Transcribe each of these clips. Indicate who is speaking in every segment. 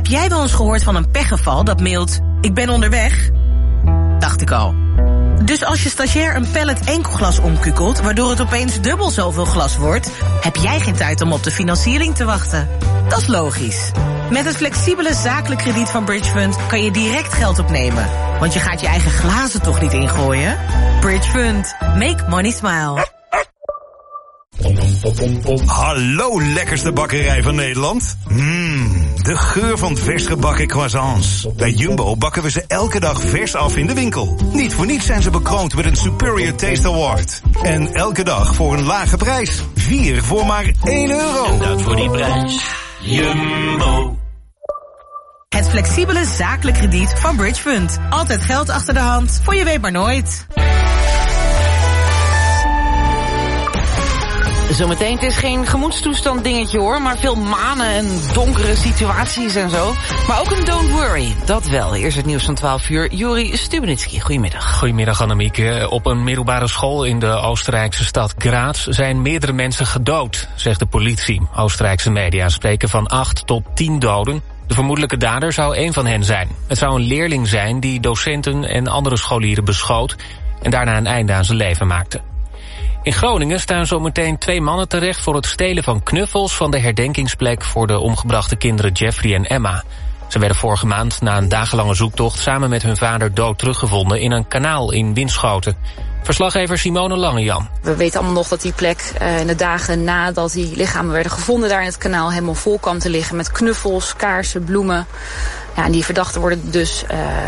Speaker 1: Heb jij wel eens gehoord van een pechgeval dat mailt: ik ben onderweg? Dacht ik al. Dus als je stagiair een pallet enkelglas omkukelt, waardoor het opeens dubbel zoveel glas wordt, heb jij geen tijd om op de financiering te wachten. Dat is logisch. Met het flexibele zakelijk krediet van Bridgefund kan je direct geld opnemen. Want je gaat je eigen glazen toch niet ingooien? Bridgefund. Make money smile.
Speaker 2: Hallo, lekkerste bakkerij van Nederland. De geur van vers gebakken croissants. Bij Jumbo bakken we ze elke dag vers af in de winkel. Niet voor niets zijn ze bekroond met een Superior Taste Award. En elke dag voor een lage prijs. 4 voor maar €1.
Speaker 3: En dat voor die prijs. Jumbo.
Speaker 1: Het flexibele zakelijk krediet van Bridgefund. Altijd geld achter de hand, voor je weet maar nooit.
Speaker 4: Zometeen, het is geen gemoedstoestand dingetje hoor, maar veel manen en donkere situaties en zo. Maar ook een don't worry, dat wel. Eerst het nieuws van 12 uur. Juri Stubenitski, goedemiddag.
Speaker 5: Goedemiddag Annemieke. Op een middelbare school in de Oostenrijkse stad Graz zijn meerdere mensen gedood, zegt de politie. Oostenrijkse media spreken van 8 tot 10 doden. De vermoedelijke dader zou één van hen zijn. Het zou een leerling zijn die docenten en andere scholieren beschoot en daarna een einde aan zijn leven maakte. In Groningen staan zometeen 2 mannen terecht voor het stelen van knuffels van de herdenkingsplek voor de omgebrachte kinderen Jeffrey en Emma. Ze werden vorige maand na een dagenlange zoektocht samen met hun vader dood teruggevonden in een kanaal in Winschoten. Verslaggever Simone Langejan.
Speaker 6: We weten allemaal nog dat die plek in de dagen nadat die lichamen werden gevonden daar in het kanaal helemaal vol kwam te liggen met knuffels, kaarsen, bloemen. Ja, en die verdachten worden dus,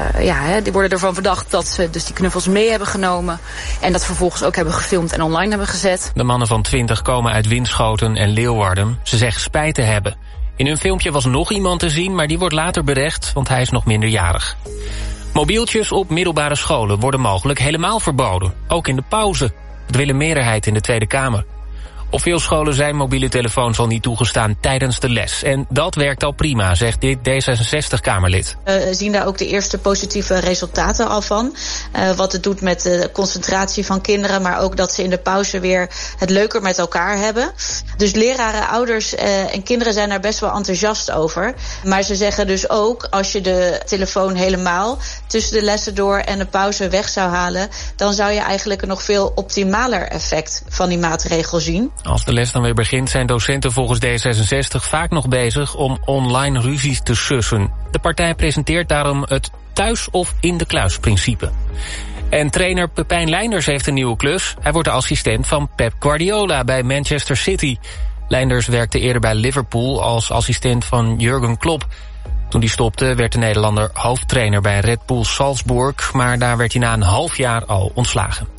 Speaker 6: die worden ervan verdacht dat ze dus die knuffels mee hebben genomen en dat vervolgens ook hebben gefilmd en online hebben gezet.
Speaker 5: De mannen van 20 komen uit Winschoten en Leeuwarden. Ze zeggen spijt te hebben. In hun filmpje was nog iemand te zien, maar die wordt later berecht, want hij is nog minderjarig. Mobieltjes op middelbare scholen worden mogelijk helemaal verboden, ook in de pauze. Dat wil een meerderheid in de Tweede Kamer. Op veel scholen zijn mobiele telefoons al niet toegestaan tijdens de les. En dat werkt al prima, zegt dit D66-Kamerlid.
Speaker 7: We zien daar ook de eerste positieve resultaten al van. Wat het doet met de concentratie van kinderen, maar ook dat ze in de pauze weer het leuker met elkaar hebben. Dus leraren, ouders en kinderen zijn daar best wel enthousiast over. Maar ze zeggen dus ook, als je de telefoon helemaal tussen de lessen door en de pauze weg zou halen, dan zou je eigenlijk een nog veel optimaler effect van die maatregel zien.
Speaker 5: Als de les dan weer begint zijn docenten volgens D66 vaak nog bezig om online ruzies te sussen. De partij presenteert daarom het thuis of in de kluis principe. En trainer Pepijn Leinders heeft een nieuwe klus. Hij wordt de assistent van Pep Guardiola bij Manchester City. Leinders werkte eerder bij Liverpool als assistent van Jurgen Klopp. Toen hij stopte werd de Nederlander hoofdtrainer bij Red Bull Salzburg, maar daar werd hij na een half jaar al ontslagen.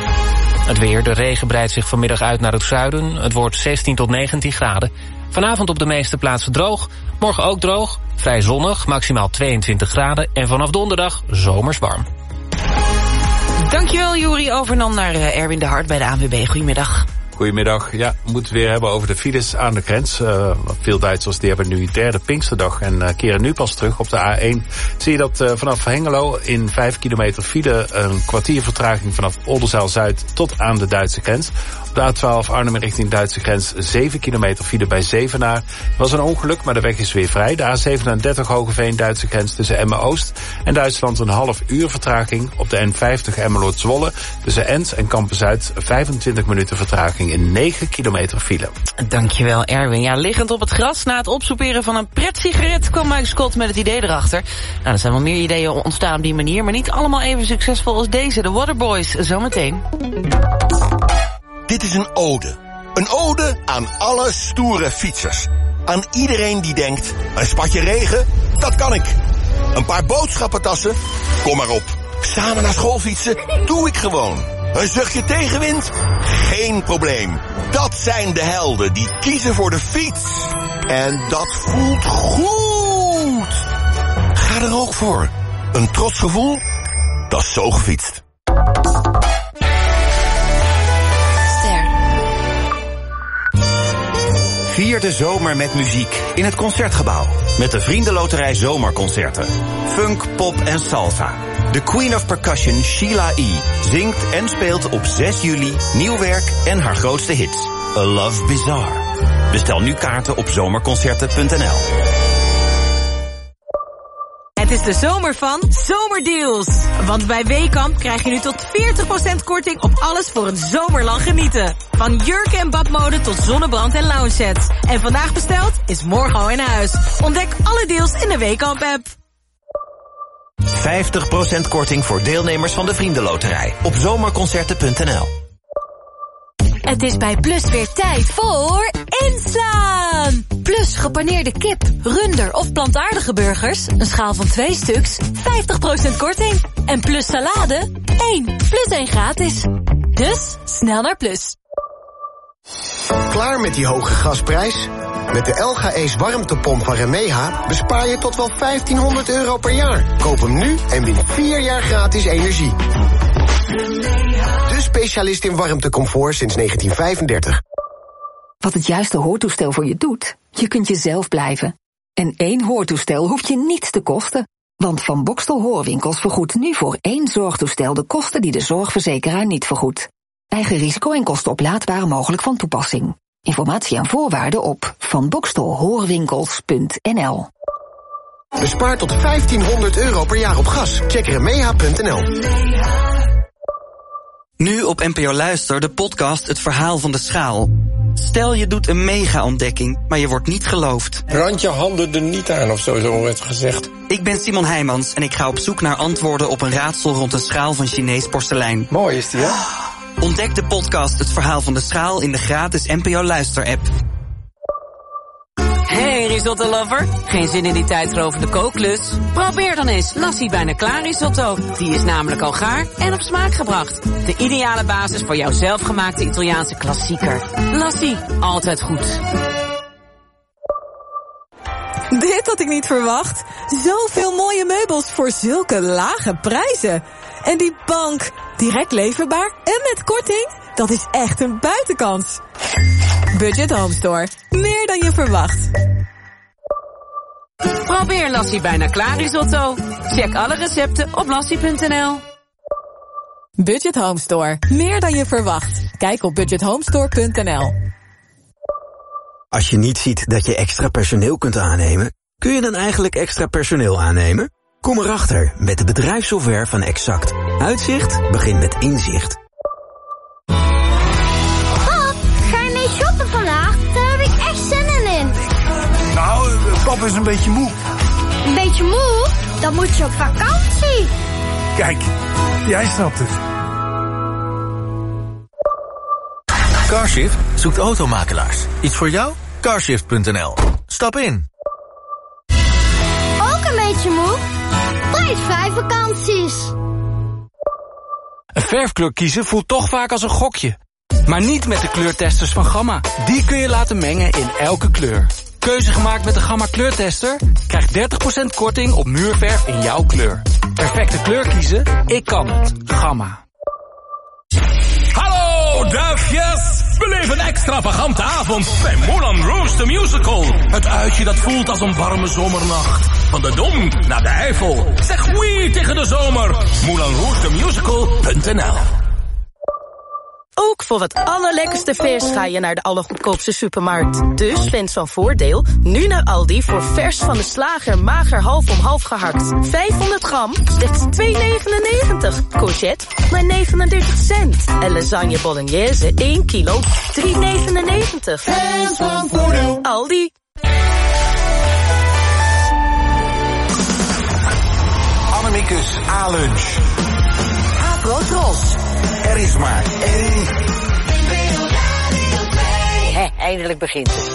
Speaker 5: Het weer, de regen breidt zich vanmiddag uit naar het zuiden. Het wordt 16 tot 19 graden. Vanavond op de meeste plaatsen droog. Morgen ook droog, vrij zonnig, maximaal 22 graden. En vanaf donderdag zomers warm.
Speaker 4: Dankjewel Juri, over dan naar Erwin de Hart bij de ANWB. Goedemiddag.
Speaker 8: Goedemiddag. Ja, we moeten het weer hebben over de files aan de grens. Veel Duitsers die hebben nu derde Pinksterdag en keren nu pas terug. Op de A1 zie je dat vanaf Hengelo in 5 kilometer file een kwartier vertraging vanaf Oldenzaal-Zuid tot aan de Duitse grens. Op de A12 Arnhem richting Duitse grens 7 kilometer file bij Zevenaar. Er was een ongeluk, maar de weg is weer vrij. De A37 Hogeveen Duitse grens tussen Emmen-Oost en Duitsland een half uur vertraging. Op de N50 Emmeloord-Zwolle tussen Ens en Kampen-Zuid 25 minuten vertraging in 9 kilometer file.
Speaker 4: Dankjewel Erwin. Ja, liggend op het gras na het opsoeperen van een pret-sigaret kwam Mike Scott met het idee erachter. Nou, er zijn wel meer ideeën ontstaan op die manier, maar niet allemaal even succesvol als deze. De Waterboys, zometeen.
Speaker 9: Dit is een ode. Een ode aan alle stoere fietsers. Aan iedereen die denkt, een spatje regen, dat kan ik. Een paar boodschappentassen, kom maar op. Samen naar school fietsen, doe ik gewoon. Een zuchtje tegenwind? Geen probleem. Dat zijn de helden die kiezen voor de fiets. En dat voelt goed. Ga er ook voor. Een trots gevoel? Dat is zo gefietst.
Speaker 10: Vier de zomer met muziek in het Concertgebouw. Met de Vriendenloterij Zomerconcerten. Funk, pop en salsa. De Queen of Percussion, Sheila E. zingt en speelt op 6 juli nieuw werk en haar grootste hits. A Love Bizarre. Bestel nu kaarten op zomerconcerten.nl.
Speaker 1: Het is de zomer van Zomerdeals. Want bij Weekamp krijg je nu tot 40% korting op alles voor een zomerlang genieten. Van jurken en badmode tot zonnebrand en lounge sets. En vandaag besteld is morgen al in huis. Ontdek alle deals in de Weekamp-app.
Speaker 10: 50% korting voor deelnemers van de Vriendenloterij op zomerconcerten.nl.
Speaker 11: Het is bij Plus weer tijd voor inslaan. Plus gepaneerde kip, runder of plantaardige burgers, een schaal van 2 stuks, 50% korting. En Plus salade, 1 plus 1 gratis. Dus snel naar Plus.
Speaker 12: Klaar met die hoge gasprijs? Met de LG Ace warmtepomp van Remeha bespaar je tot wel €1500 per jaar. Koop hem nu en win 4 jaar gratis energie. De specialist in warmtecomfort sinds 1935.
Speaker 13: Wat het juiste hoortoestel voor je doet? Je kunt jezelf blijven. En 1 hoortoestel hoeft je niets te kosten. Want Van Boxtel Hoorwinkels vergoedt nu voor 1 zorgtoestel de kosten die de zorgverzekeraar niet vergoedt. Eigen risico en kosten oplaadbare mogelijk van toepassing. Informatie en voorwaarden op vanboxtelhoorwinkels.nl.
Speaker 12: Bespaar tot €1500 per jaar op gas. Check remeha.nl.
Speaker 14: Nu op NPO Luister de podcast Het Verhaal van de Schaal. Stel je doet een mega-ontdekking, maar je wordt niet geloofd.
Speaker 15: Brand je handen er niet aan of zo werd gezegd.
Speaker 14: Ik ben Simon Heijmans en ik ga op zoek naar antwoorden op een raadsel rond een schaal van Chinees porselein.
Speaker 15: Mooi is die, hè?
Speaker 14: Ontdek de podcast Het Verhaal van de Schaal in de gratis NPO Luister-app.
Speaker 4: Hey risotto lover, geen zin in die tijdrovende kooklus? Probeer dan eens Lassie bijna klaar risotto. Die is namelijk al gaar en op smaak gebracht. De ideale basis voor jouw zelfgemaakte Italiaanse klassieker. Lassie, altijd goed.
Speaker 16: Dit had ik niet verwacht. Zoveel mooie meubels voor zulke lage prijzen. En die bank, direct leverbaar en met korting, dat is echt een buitenkans. Budget Home Store, meer dan je verwacht.
Speaker 4: Probeer Lassie bijna klaar risotto. Check alle recepten op lassie.nl.
Speaker 16: Budget Home Store, meer dan je verwacht. Kijk op budgethomestore.nl.
Speaker 17: Als je niet ziet dat je extra personeel kunt aannemen, kun je dan eigenlijk extra personeel aannemen? Kom erachter met de bedrijfssoftware van Exact. Uitzicht begint met inzicht.
Speaker 18: Pap, ga je mee shoppen vandaag? Daar heb ik echt zin in.
Speaker 2: Nou, pap is een beetje moe.
Speaker 18: Een beetje moe? Dan moet je op vakantie.
Speaker 2: Kijk, jij snapt het.
Speaker 19: Carshift zoekt automakelaars. Iets voor jou? Carshift.nl. Stap in.
Speaker 18: Ook een beetje moe? Prijsvrij vakanties.
Speaker 20: Een verfkleur kiezen voelt toch vaak als een gokje. Maar niet met de kleurtesters van Gamma. Die kun je laten mengen in elke kleur. Keuze gemaakt met de Gamma kleurtester? Krijg 30% korting op muurverf in jouw kleur. Perfecte kleur kiezen? Ik kan het. Gamma.
Speaker 3: Hallo duifjes! Beleef een extravagante avond bij Moulin Rouge the Musical. Het uitje dat voelt als een warme zomernacht. Van de Dom naar de Eifel. Zeg oui tegen de zomer. MoulinRougeTheMusical.nl.
Speaker 21: Ook voor het allerlekkerste vers ga je naar de allergoedkoopste supermarkt. Dus Fans van Voordeel, nu naar Aldi voor vers van de slager mager half om half gehakt. 500 gram, slechts €2,99. Courgette, maar 39 cent. En lasagne bolognese, 1 kilo, €3,99.
Speaker 3: Fans van Voordeel.
Speaker 21: Aldi.
Speaker 2: Annemiekes A-lunch.
Speaker 1: Pro Tros.
Speaker 2: Er is maar één.
Speaker 4: Eindelijk begint het.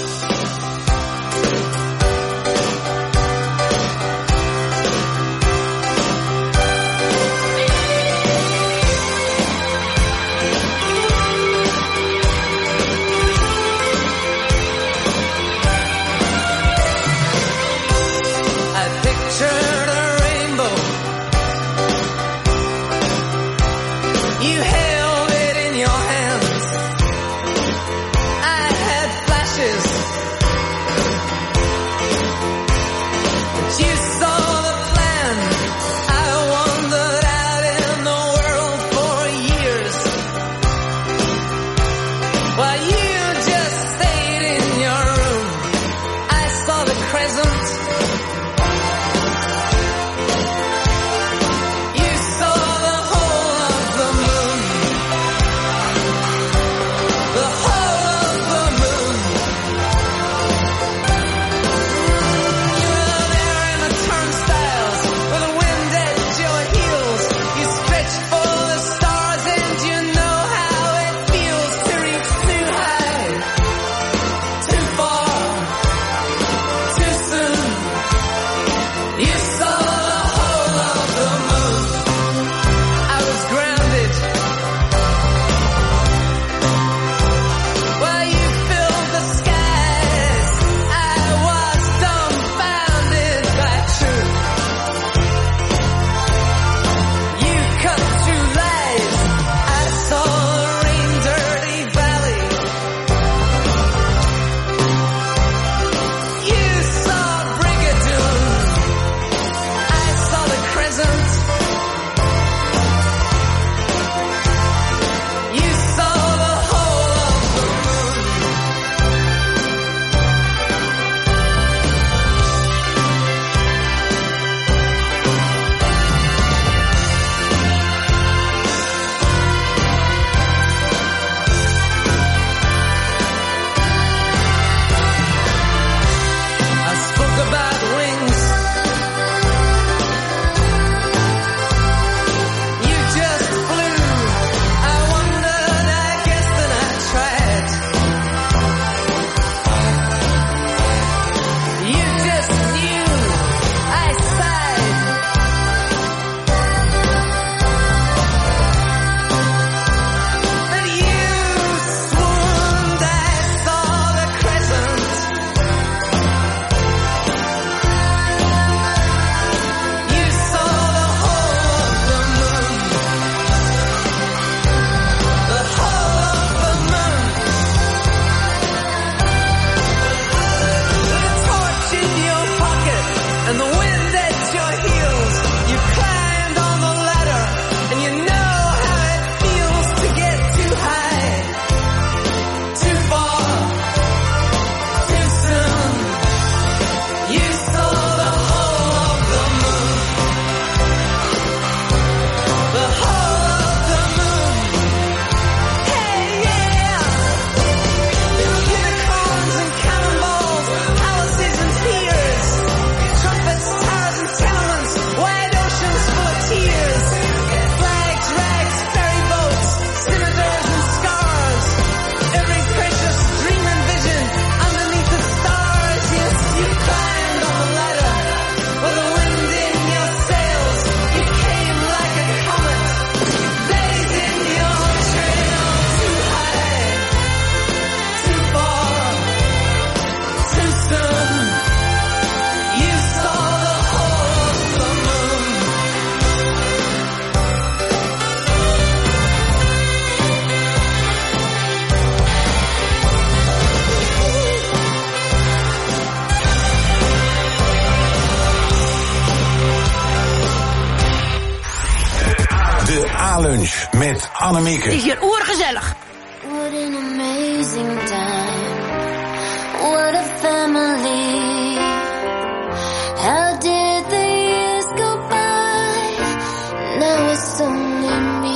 Speaker 6: A-lunch met Annemieke.
Speaker 22: Het is hier oergezellig.
Speaker 23: What an amazing time. What a family. How did the years go by? Now it's only me.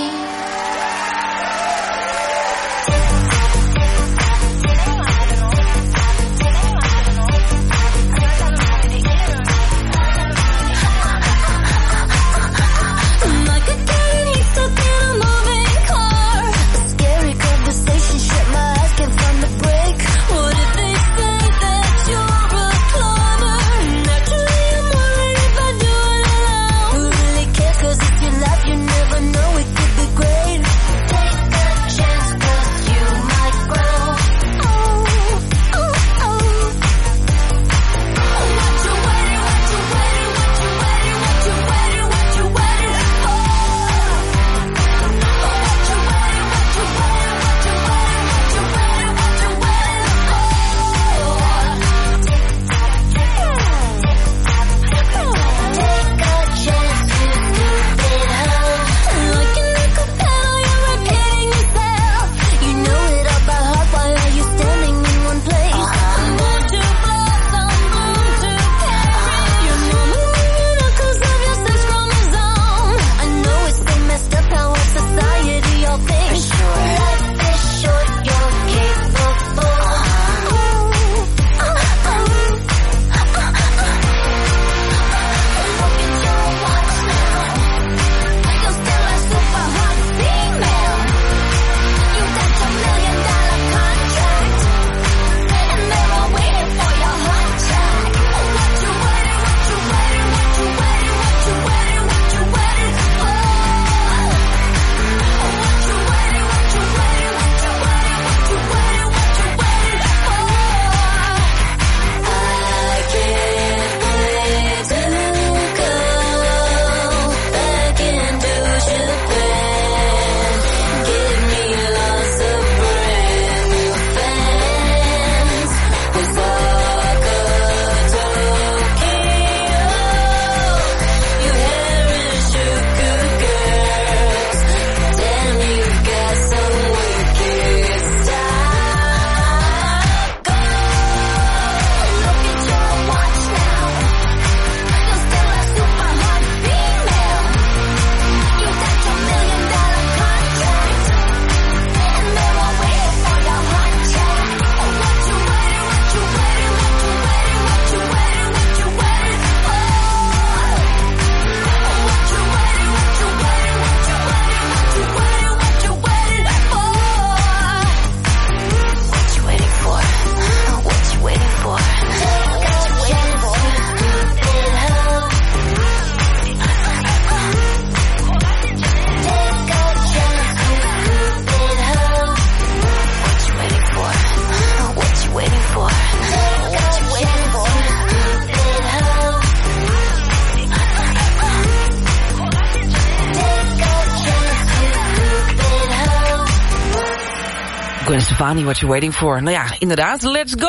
Speaker 4: Gwen Stefani, what you waiting for? Nou ja, inderdaad, let's go!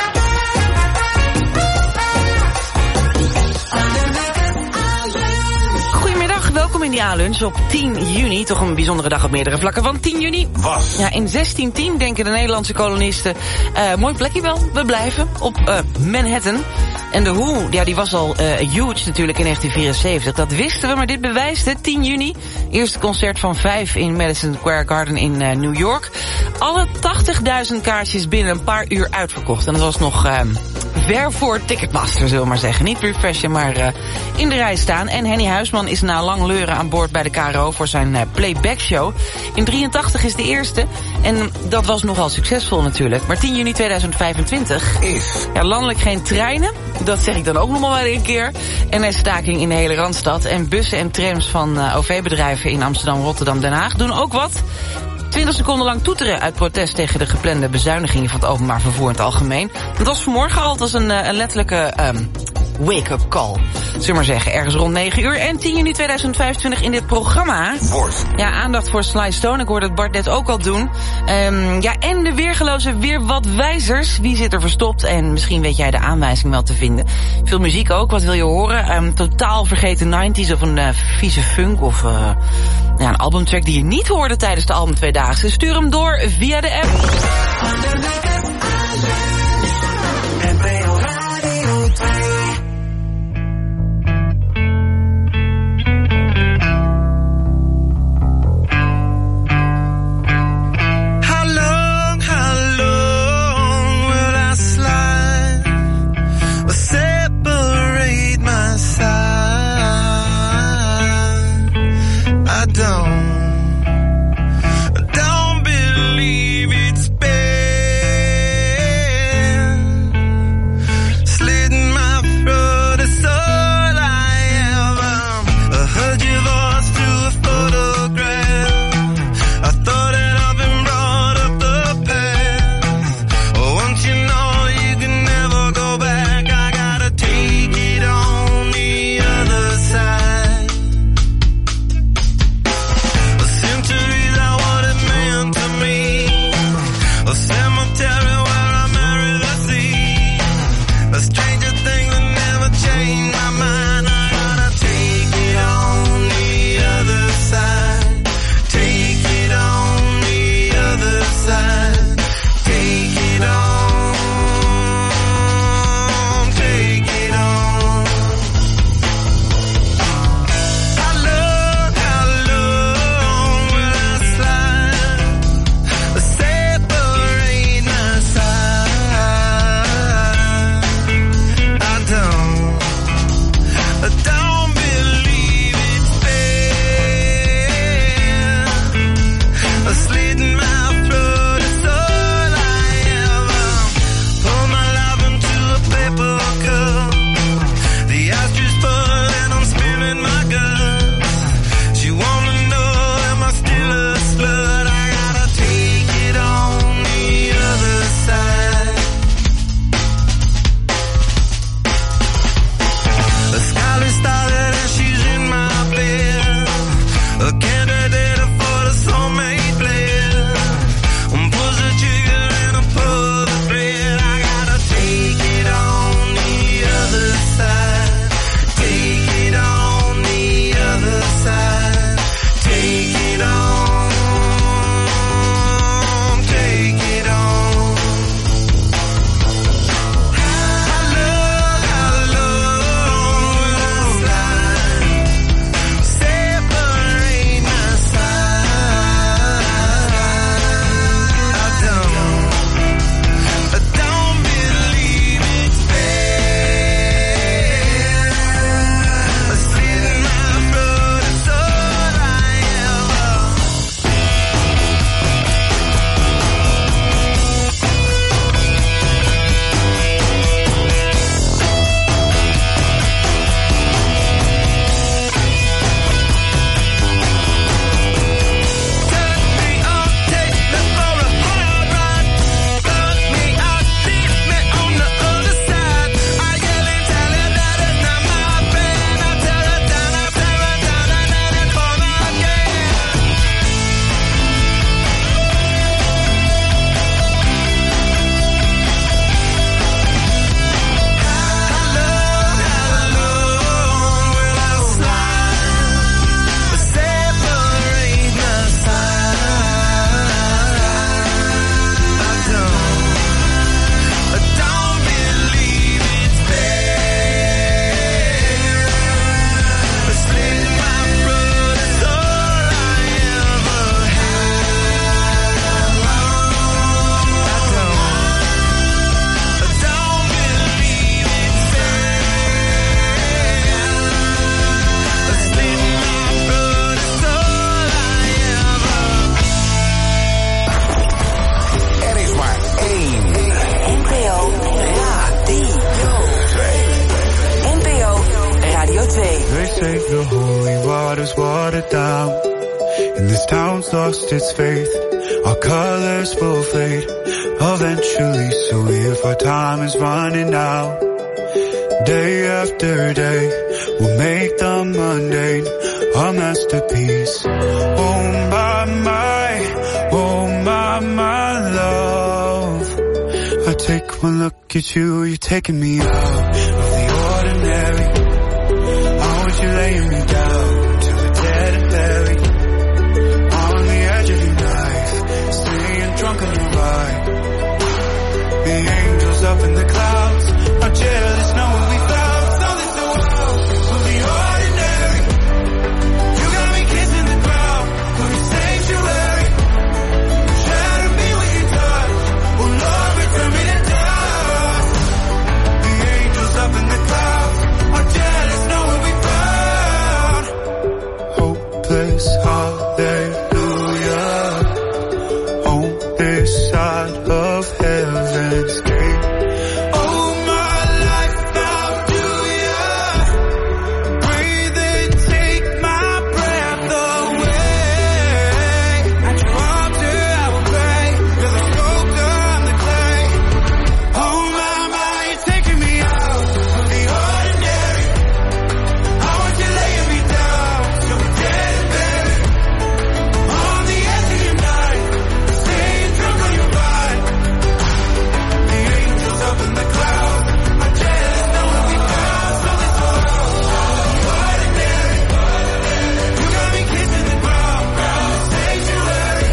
Speaker 4: Goedemiddag, welkom in die A-lunch op 10 juni. Toch een bijzondere dag op meerdere vlakken. Want 10 juni
Speaker 2: was.
Speaker 4: Ja, in 1610 denken de Nederlandse kolonisten... mooi plekje wel, we blijven op Manhattan. En de Who, ja, die was al huge natuurlijk in 1974. Dat wisten we, maar dit bewijst het. 10 juni, eerste concert van 5 in Madison Square Garden in New York. Alle 80.000 kaartjes binnen een paar uur uitverkocht. En dat was nog ver voor Ticketmaster, zullen we maar zeggen. Niet refreshen, maar in de rij staan. En Henny Huisman is na lang leuren aan boord bij de KRO voor zijn playback show. In 83 is de eerste. En dat was nogal succesvol natuurlijk. Maar 10 juni 2025 is... Ja, landelijk geen treinen. Dat zeg ik dan ook nog maar weer een keer. NS-staking in de hele Randstad. En bussen en trams van OV-bedrijven in Amsterdam, Rotterdam, Den Haag doen ook wat. 20 seconden lang toeteren uit protest tegen de geplande bezuinigingen van het openbaar vervoer in het algemeen. Dat was vanmorgen al, het was een letterlijke Wake Up Call. Zullen we maar zeggen, ergens rond 9 uur en 10 juni 2025 in dit programma. Ja, aandacht voor Sly Stone. Ik hoorde het Bart net ook al doen. En de weergelozen weer wat wijzers. Wie zit er verstopt? En misschien weet jij de aanwijzing wel te vinden. Veel muziek ook, wat wil je horen? Totaal vergeten 90s of een vieze funk of een albumtrack die je niet hoorde tijdens de album Tweedaagse. Stuur hem door via de app.
Speaker 5: lost its faith. Our colors will fade eventually. So if our time is running out, day after day will make the mundane a masterpiece. Oh my love. I take one look at you, you're taking me out of the ordinary. How would you lay me down to the dead and buried? On the edge of your knife, staying drunk on your ride. The angels up in the clouds are jealous, know what we found. So this the world of the ordinary. You got me kissing the ground for your sanctuary. Shatter me with your touch, oh Lord, return me to dust. The angels up in the clouds are jealous, know what we found. Hopeless hallelujah, on this side of heaven's gate. Oh my life, now do ya breathe and take my breath away. At your altar I will pray, you're the sculptor, I'm the clay. Oh my, you're taking me out of the ordinary. I want you laying me down so we're dead and buried. On the edge of your night, staying drunk on your ride. The angels up in the clouds are jealous, know what we found. So this world of the ordinary. You got me kissing the ground, sanctuary.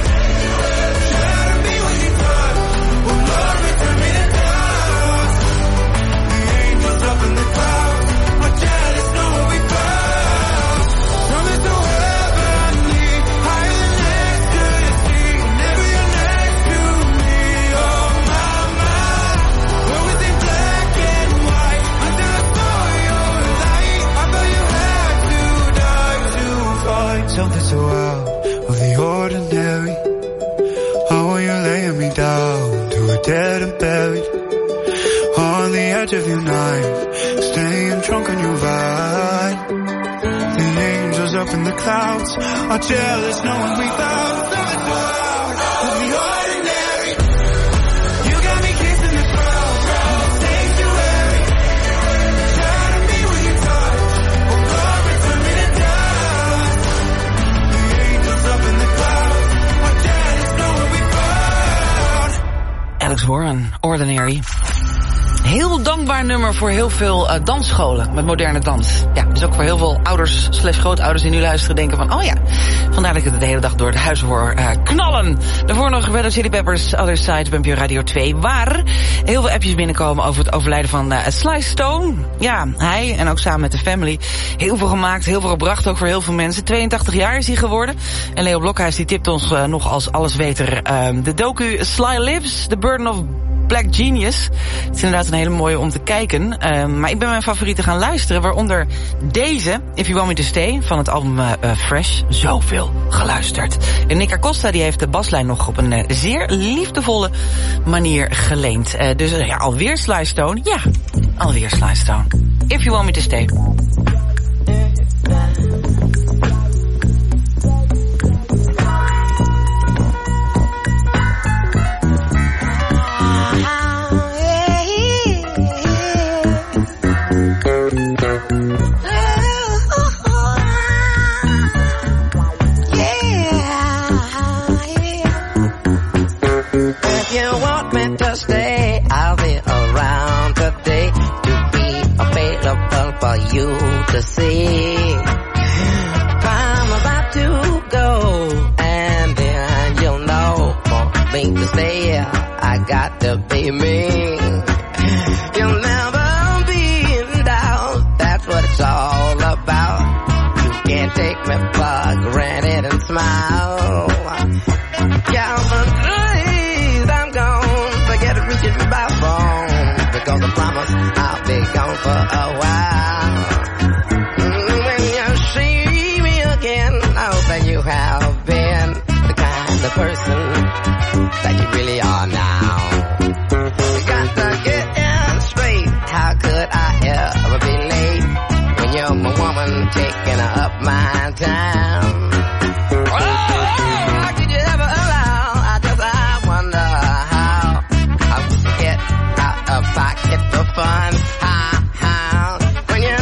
Speaker 5: Shatter me with your touch, oh Lord, return me to dust. The angels up in the clouds are jealous, know what we found. Something so heavenly, higher than ecstasy. Whenever you're next to me, oh my. We're within black and white until I saw your light. I thought you had to die to find something so out of the ordinary. How are you laying me down to a dead and buried? On the edge of your knife, staying drunk on your ride. The angels up in the clouds are jealous, knowing we found something so out of the ordinary. You got me kissing the ground, sanctuary. Shatter me with your touch, oh Lord, return me to dust. The angels up in the clouds are jealous, knowing we found.
Speaker 4: Alex Warren, Ordinary. Heel dankbaar nummer voor heel veel dansscholen met moderne dans. Ja, dus ook voor heel veel ouders / grootouders die nu luisteren denken van... oh ja, vandaar dat ik het de hele dag door het huis hoor knallen. Daarvoor nog Red Hot Chili Peppers, Other Side bij NPO Radio 2... waar heel veel appjes binnenkomen over het overlijden van Sly Stone. Ja, hij en ook samen met de family heel veel gemaakt, heel veel gebracht, ook voor heel veel mensen. 82 jaar is hij geworden. En Leo Blokhuis die tipt ons nog als allesweter de docu Sly Lives, The Burden of Black Genius. Het is inderdaad een hele mooie om te kijken. Maar ik ben mijn favorieten gaan luisteren. Waaronder deze, If You Want Me To Stay, van het album Fresh. Zoveel geluisterd. En Nick Acosta die heeft de baslijn nog op een zeer liefdevolle manier geleend. Dus ja, alweer Sly Stone. Ja, alweer Sly Stone. If You Want Me To Stay.
Speaker 7: Stay, I'll be around today to be available for you to see. I'm about to go, and then you'll know for me to stay. I got to be me. You'll never be in doubt. That's what it's all about. You can't take me for granted and smile. Yeah, but please, I'm gone. Forget reaching by phone, because I promise I'll be gone for a while. When you see me again, I hope that you have been the kind of person that you really are now. You got to get in straight. How could I ever be late when you're my woman taking up my time? Oh, how could you ever allow? I wonder how I would get out of pocket for fun. How when you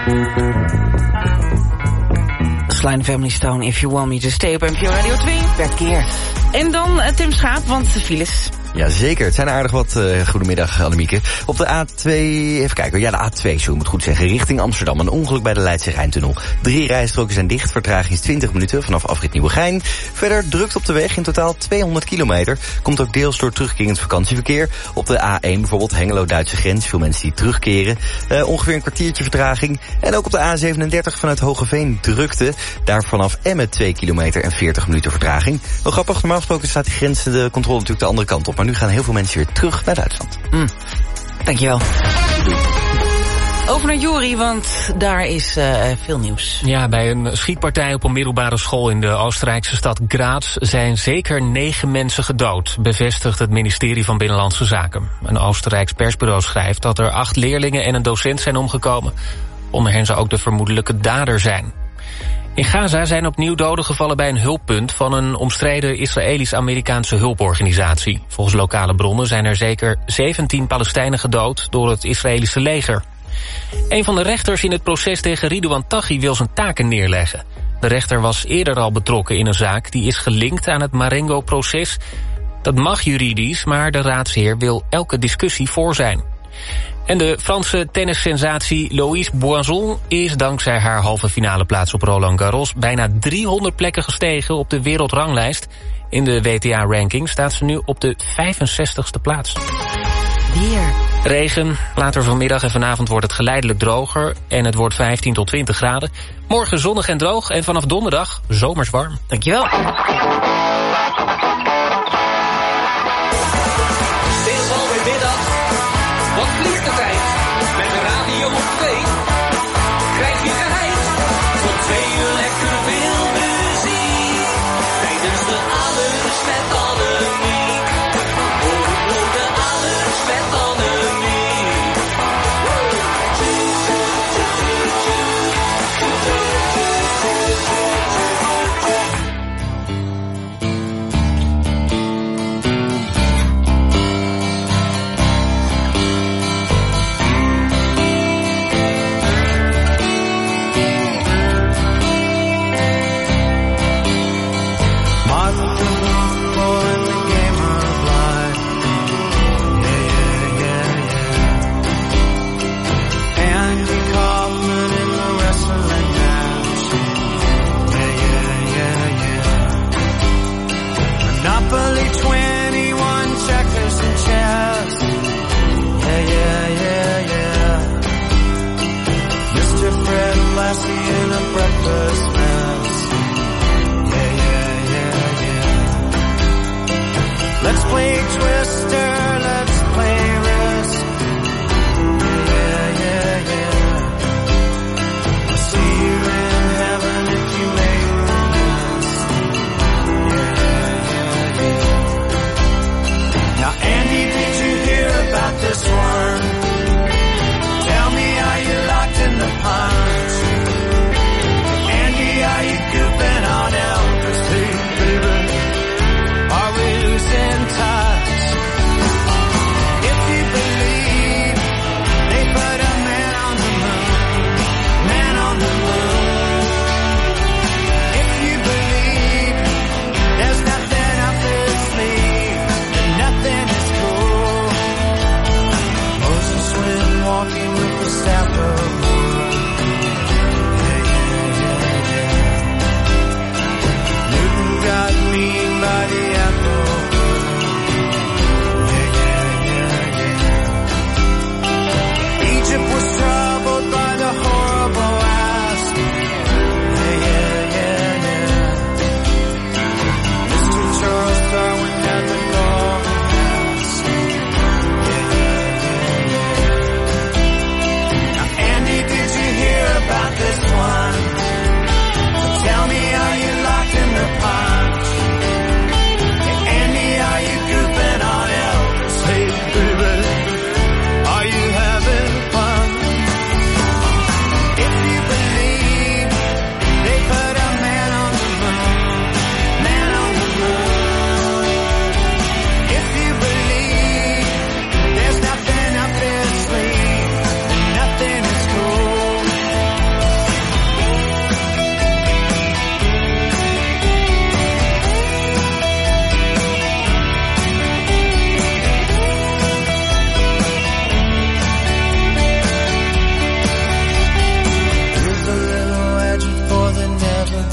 Speaker 4: Sly and Family Stone, If You Want Me To Stay op NPO Radio 2. Per keer. En dan Tim Schaap, want de files.
Speaker 8: Jazeker, het zijn aardig wat. Goedemiddag, Annemieke. Op de A2, even kijken. Ja, de A2, zo moet goed zeggen. Richting Amsterdam. Een ongeluk bij de Leidse Rijntunnel. 3 rijstroken zijn dicht. Vertraging is 20 minuten vanaf afrit Nieuwegein. Verder drukt op de weg. In totaal 200 kilometer. Komt ook deels door terugkerend vakantieverkeer. Op de A1 bijvoorbeeld Hengelo-Duitse grens. Veel mensen die terugkeren. Ongeveer een kwartiertje vertraging. En ook op de A37 vanuit Hogeveen drukte. Daar vanaf Emmen 2 kilometer en 40 minuten vertraging. Wel grappig, normaal gesproken staat die grens de controle natuurlijk de andere kant op. Maar nu gaan heel veel mensen weer terug naar Duitsland.
Speaker 4: Dankjewel. Over naar Jori, want daar is veel nieuws.
Speaker 9: Ja, bij een schietpartij op een middelbare school in de Oostenrijkse stad Graz zijn zeker 9 mensen gedood, bevestigt het ministerie van Binnenlandse Zaken. Een Oostenrijks persbureau schrijft dat er 8 leerlingen en een docent zijn omgekomen. Onder hen zou ook de vermoedelijke dader zijn. In Gaza zijn opnieuw doden gevallen bij een hulppunt van een omstreden Israëlisch-Amerikaanse hulporganisatie. Volgens lokale bronnen zijn er zeker 17 Palestijnen gedood door het Israëlische leger. Een van de rechters in het proces tegen Ridouan Taghi wil zijn taken neerleggen. De rechter was eerder al betrokken in een zaak die is gelinkt aan het Marengo-proces. Dat mag juridisch, maar de raadsheer wil elke discussie voor zijn. En de Franse tennissensatie Louise Boisson is dankzij haar halve finale plaats op Roland Garros bijna 300 plekken gestegen op de wereldranglijst. In de WTA-ranking staat ze nu op de 65ste plaats.
Speaker 4: Weer.
Speaker 9: Regen, later vanmiddag en vanavond wordt het geleidelijk droger en het wordt 15 tot 20 graden. Morgen zonnig en droog en vanaf donderdag zomers warm.
Speaker 4: Dankjewel.
Speaker 3: Wat vliegt de tijd met de radio op 2? Krijg je geheid tot 2 uur lekker veel muziek. Tijdens de Alles met Annemiek. Oh, de Alles met Annemiek.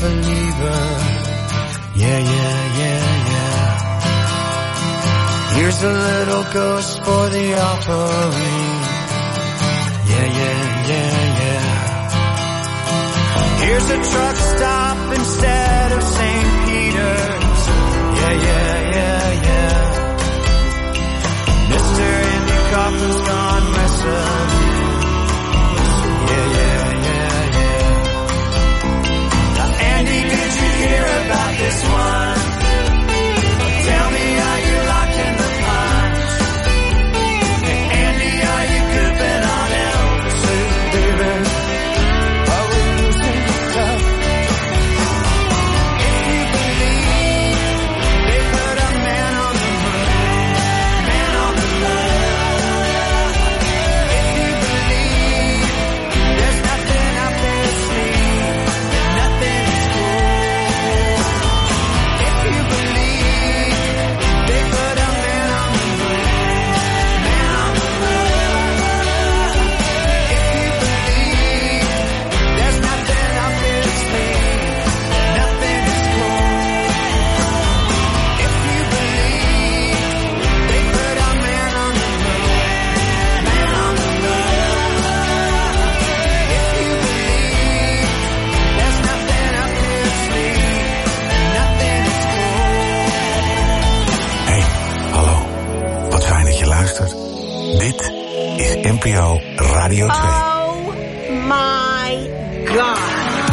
Speaker 5: believer. Yeah, yeah, yeah, yeah. Here's a little ghost for the offering. Yeah, yeah, yeah, yeah. Here's a truck stop instead of St. Peter's. Yeah, yeah, yeah, yeah. Mr. Andy Kaufman's gone missing. Yeah, yeah, yeah, yeah. Now, Andy, did you hear about this one? Tell me, are you locked in the punch? Hey, Andy, are you goofing on Elvis? Baby, are we losing touch? If you believe they put a man on the moon, man on the moon. If you believe there's nothing up their sleeve, nothing is cool. If you believe they put a man on the moon, man on the moon. If you believe there's nothing up their sleeve, nothing is cool. If you believe they put a man on the moon, man on the moon. If you believe there's nothing up their sleeve, nothing is cool.
Speaker 2: Hey, hallo. Wat fijn dat je luistert. Dit is NPO Radio 2.
Speaker 1: Oh my god.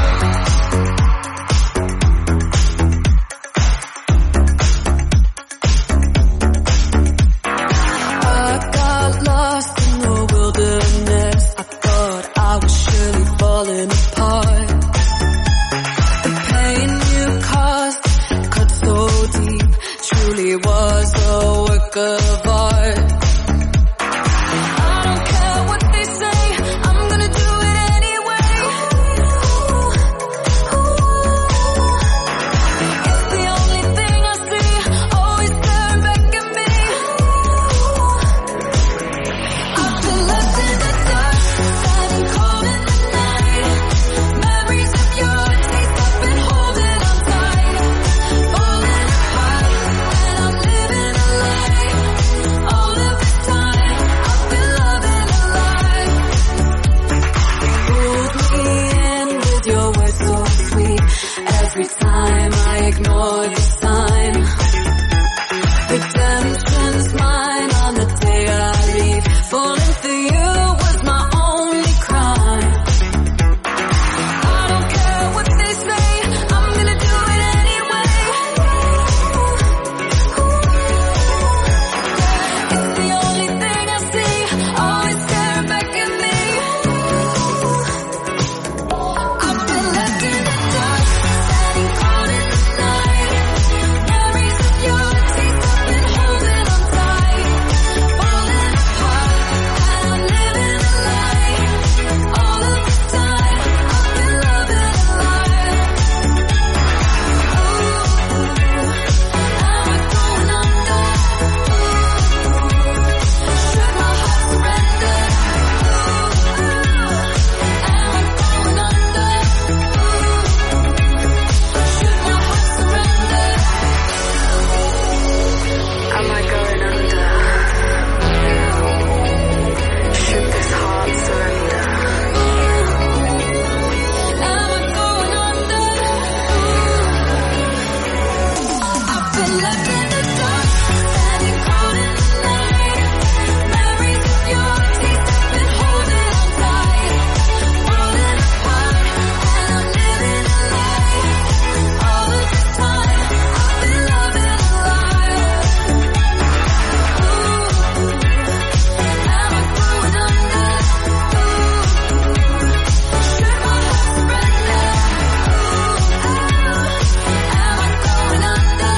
Speaker 5: I got lost in the wilderness. I thought I was surely falling apart. The pain you caused cut so deep, truly was a work of art. I don't care what they say, I'm gonna do it anyway. It's the only thing I see, always staring back at me. I've been left in the dark, standing cold in the night. Memories of your teeth, I've been holding on tight. Falling apart, and I'm living a lie. All of this time, I've been loving a lie. Pulled me in with your words so sweet. Every time I ignore the sign. Redemption's mine on the day I leave. Falling for you was my only crime. I don't care what they say, I'm gonna do it anyway. It's the only thing I see, always staring back at me. I've been left in the dark, standing cold in the night. Memories of your teeth, I've been holding on tight. Falling apart, and I'm living a lie. All of the time, I've been loving a lie. Am I going under? Should my heart surrender? Am I going under? Should my heart surrender? Am I going under? Should this heart surrender? Am I going under? I've been left in the dark, standing cold in the night. Memories of your teeth, I've been holding on tight. Falling apart, and I'm living a lie. All of this time, I've been loving a lie. Am I going under? Should my heart surrender? Am I going under?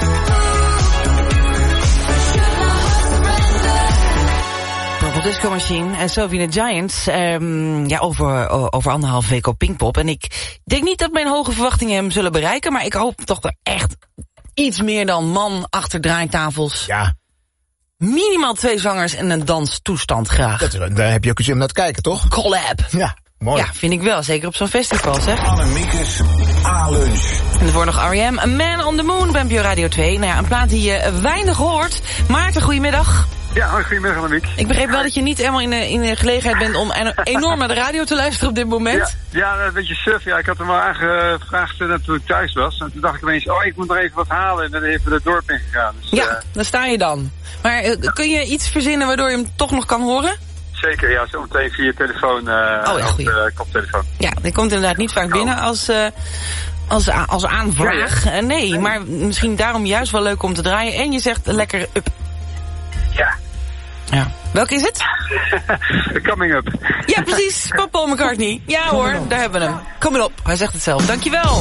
Speaker 5: Should my heart surrender?
Speaker 4: Purple Disco Machine en Sophie and the Giants. Ja, over anderhalve week op Pinkpop. En ik denk niet dat mijn hoge verwachtingen hem zullen bereiken, maar ik hoop toch wel echt iets meer dan man achter draaitafels.
Speaker 10: Ja.
Speaker 4: Minimaal 2 zangers en een danstoestand graag.
Speaker 10: Daar heb je ook eens om naar te kijken, toch?
Speaker 4: Collab.
Speaker 10: Ja. Mooi.
Speaker 4: Ja, vind ik wel. Zeker op zo'n festival, zeg.
Speaker 6: Annemiekes A-lunch.
Speaker 4: En ervoor nog R.E.M. A Man on the Moon bij NPO Radio 2. Nou ja, een plaat die je weinig hoort. Maarten, goedemiddag.
Speaker 11: Ja, goedemiddag Annemiek.
Speaker 4: Ik begreep wel dat je niet helemaal in de gelegenheid bent om enorm naar de radio te luisteren op dit moment.
Speaker 11: Ja, een beetje suf. Ja, ik had hem wel aangevraagd toen ik thuis was. En toen dacht ik ineens, ik moet nog even wat halen. En dan even het dorp in gegaan. Dus,
Speaker 4: ja, daar sta je dan. Maar kun je iets verzinnen waardoor je hem toch nog kan horen?
Speaker 11: Zeker, ja. Zometeen via telefoon. Koptelefoon.
Speaker 4: Ja, die komt inderdaad niet vaak binnen als aanvraag.
Speaker 11: Ja.
Speaker 4: Nee, maar misschien daarom juist wel leuk om te draaien. En je zegt lekker up. Ja. Welke is het?
Speaker 11: Coming Up.
Speaker 4: Ja, precies. Paul McCartney. Ja hoor, daar hebben we hem. Kom op, hij zegt het zelf. Dankjewel.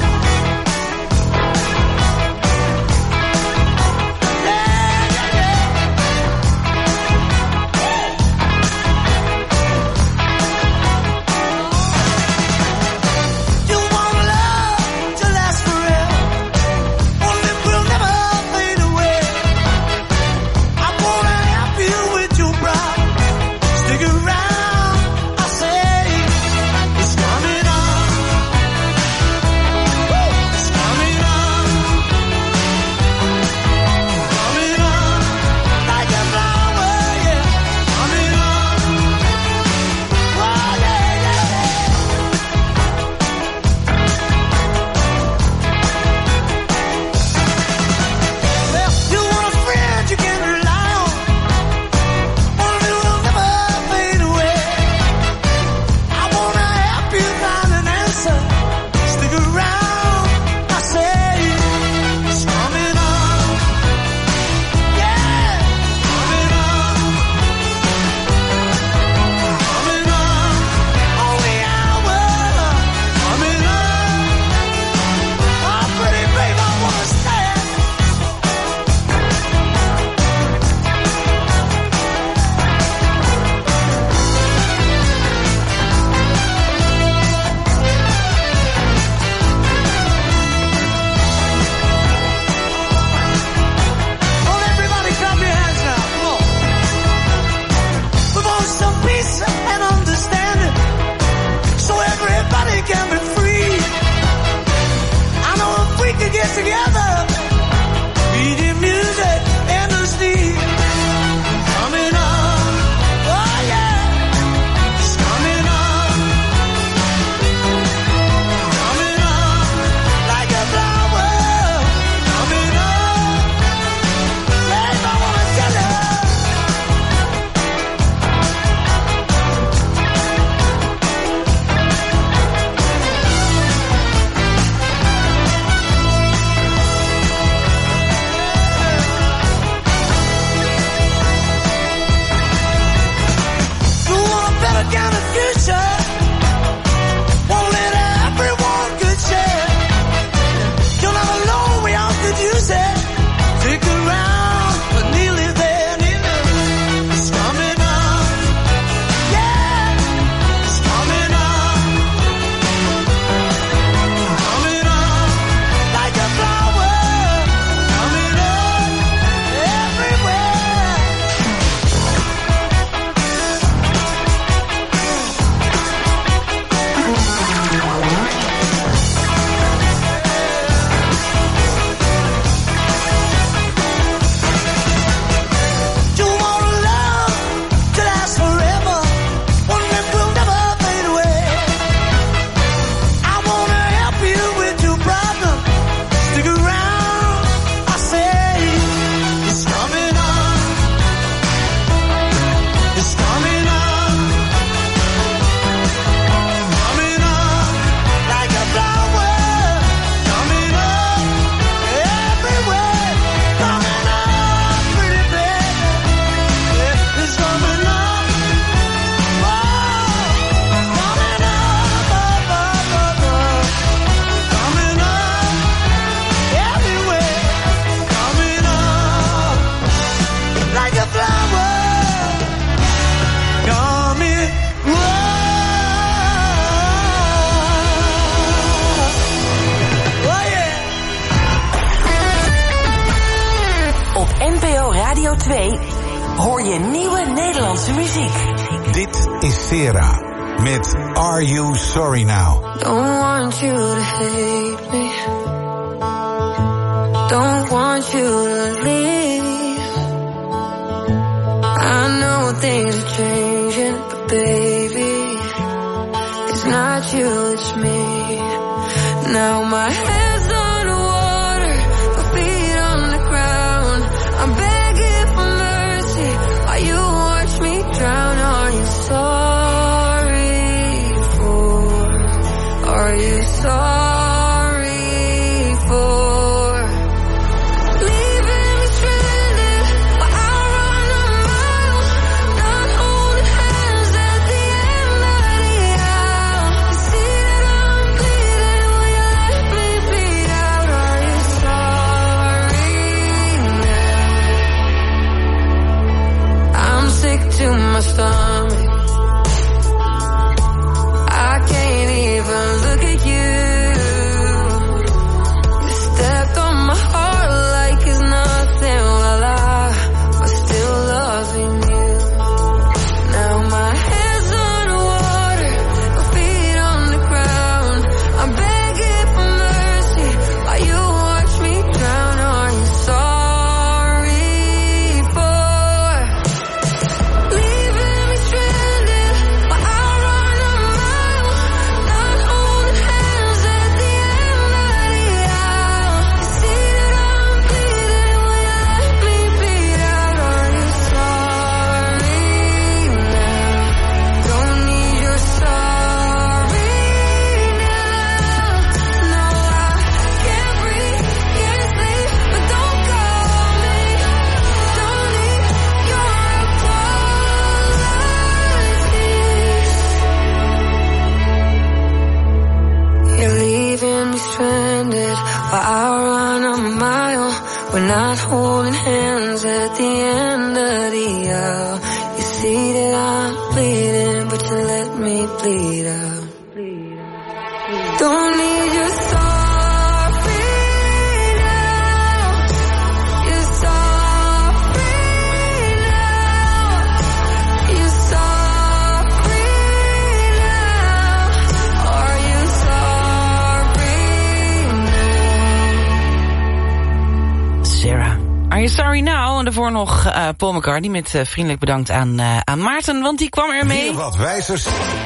Speaker 22: Radio 2 hoor je nieuwe Nederlandse muziek.
Speaker 6: Dit is Vera.
Speaker 2: met Are You Sorry Now?
Speaker 23: Don't want you to hate me. Don't want you to leave. I know things are changing, but baby, it's not you, it's me. Now my head's underwater, my feet on the ground. I'm begging for mercy while you watch me drown. Are you sorry for? Are you sorry for leaving me stranded while I run a mile, not holding hands at the end of the aisle? You see that I'm bleeding, will you let me bleed out? Are you sorry now? I'm sick to my stomach, I can't even look at you. You stepped on my heart like it's nothing, while I was still loving you. Now my head's underwater, my feet on the ground. I'm begging for mercy while you watch me drown. Are you sorry for leaving me stranded while I run a mile, not holding hands at the end of the aisle? You see that I'm bleeding, will you let me bleed out? Are you sorry now? Don't need your sorry now. No, I can't breathe, can't sleep, but don't call me. Don't need your apologies. You're leaving me stranded while I run a mile. We're not holding hands at the end of the aisle. You see that I'm bleeding, but you let me bleed out. Don't need your sorry now. You're sorry now. You're sorry now. Are you sorry now?
Speaker 4: Sarah. Are you sorry now? En daarvoor nog Paul McCartney met vriendelijk bedankt aan Maarten, want die kwam ermee.
Speaker 2: Weer wat wijzers.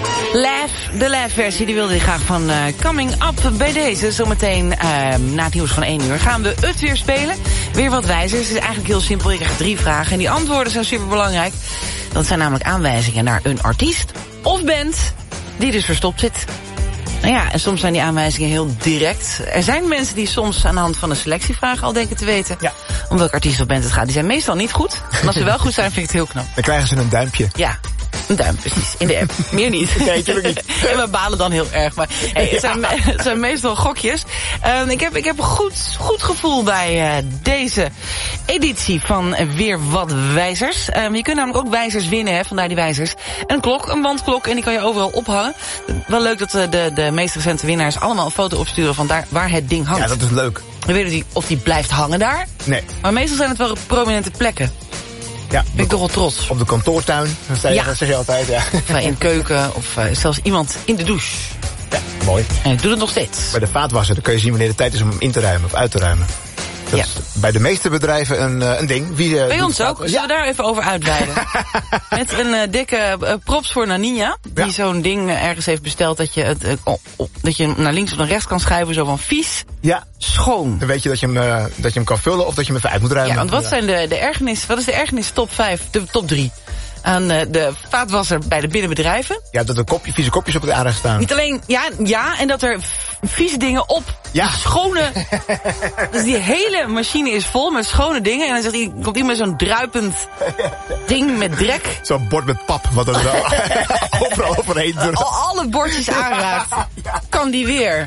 Speaker 4: De live versie, die wilde hij graag van Coming Up bij deze. Zometeen na het nieuws van 1 uur gaan we het weer spelen. Weer wat wijzers. Het is eigenlijk heel simpel. Je krijgt 3 vragen en die antwoorden zijn super belangrijk. Dat zijn namelijk aanwijzingen naar een artiest of band die dus verstopt zit. Nou ja, en soms zijn die aanwijzingen heel direct. Er zijn mensen die soms aan de hand van een selectievraag al denken te weten om welke artiest of band het gaat. Die zijn meestal niet goed. En als ze wel goed zijn, vind ik het heel knap.
Speaker 10: Dan krijgen ze een duimpje.
Speaker 4: Ja, een duim, precies. In de app. Meer niet.
Speaker 10: Nee, natuurlijk niet.
Speaker 4: En we balen dan heel erg. Maar hey, het zijn meestal gokjes. Ik heb een goed gevoel bij deze editie van Weer Wat Wijzers. Je kunt namelijk ook wijzers winnen, hè, vandaar die wijzers. Een klok, een wandklok, en die kan je overal ophangen. Wel leuk dat de meest recente winnaars allemaal een foto opsturen van daar waar het ding hangt.
Speaker 10: Ja, dat is leuk.
Speaker 4: We weten niet of die blijft hangen daar.
Speaker 10: Nee.
Speaker 4: Maar meestal zijn het wel prominente plekken.
Speaker 10: Ja,
Speaker 4: ben ik toch wel trots.
Speaker 10: Op de kantoortuin, dat zeg je altijd, ja.
Speaker 4: Of in de keuken, of zelfs iemand in de douche.
Speaker 10: Ja, mooi.
Speaker 4: En ik doe het nog steeds.
Speaker 10: Bij de vaatwasser, dan kun je zien wanneer de tijd is om hem in te ruimen of uit te ruimen. Dat is bij de meeste bedrijven een ding.
Speaker 4: Bij ons ook. Zullen we daar even over uitweiden? Met een dikke props voor Nanina. Die zo'n ding ergens heeft besteld dat je dat je naar links of naar rechts kan schuiven. Zo van vies, schoon.
Speaker 10: Dan weet je dat je hem kan vullen of dat je hem even uit moet ruimen.
Speaker 4: Ja, want wat zijn de ergernis? Wat is de ergernis top 5, de top 3? Aan de vaatwasser bij de binnenbedrijven.
Speaker 10: Ja, dat er vieze kopjes op de aarde staan.
Speaker 4: Niet alleen, ja, en dat er vieze dingen op schone... Dus die hele machine is vol met schone dingen. En dan komt iemand met zo'n druipend ding met drek.
Speaker 10: Zo'n bord met pap, wat er overal overheen doet.
Speaker 4: Alle bordjes aanraakt. Kan die weer.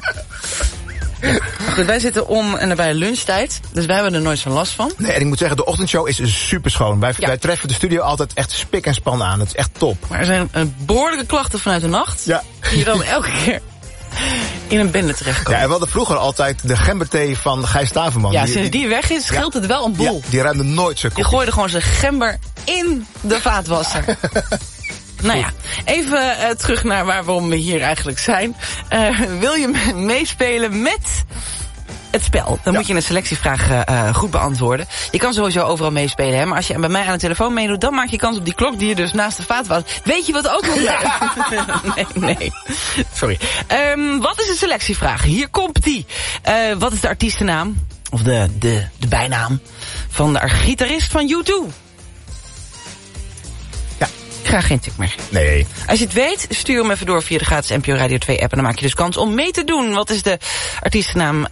Speaker 4: Goed, wij zitten om en nabij lunchtijd, dus wij hebben er nooit zo'n last van.
Speaker 10: Nee, en ik moet zeggen, de ochtendshow is super schoon. Wij treffen de studio altijd echt spik en span aan. Het is echt top.
Speaker 4: Maar er zijn behoorlijke klachten vanuit de nacht.
Speaker 10: Ja.
Speaker 4: Die je dan elke keer in een bende terechtkomen.
Speaker 10: Ja, en we hadden vroeger altijd de gemberthee van Gijs Staverman.
Speaker 4: Ja, sinds die weg is, scheelt het wel een boel.
Speaker 10: Ja, die ruimde nooit zo.
Speaker 4: Die gooide gewoon zijn gember in de vaatwasser. Nou ja, even terug naar waarom we hier eigenlijk zijn. Wil je meespelen met het spel? Dan moet je een selectievraag goed beantwoorden. Je kan sowieso overal meespelen, hè? Maar als je bij mij aan de telefoon meedoet, dan maak je kans op die klok die je dus naast de vaatwas. Weet je wat ook nog nee. Sorry. Wat is de selectievraag? Hier komt die. Wat is de artiestennaam? Of de bijnaam van de gitarist van U2?
Speaker 10: Ja.
Speaker 4: Ik ga geen tip meer.
Speaker 10: Nee.
Speaker 4: Als je het weet, stuur hem even door via de gratis NPO Radio 2 app. En dan maak je dus kans om mee te doen. Wat is de artiestennaam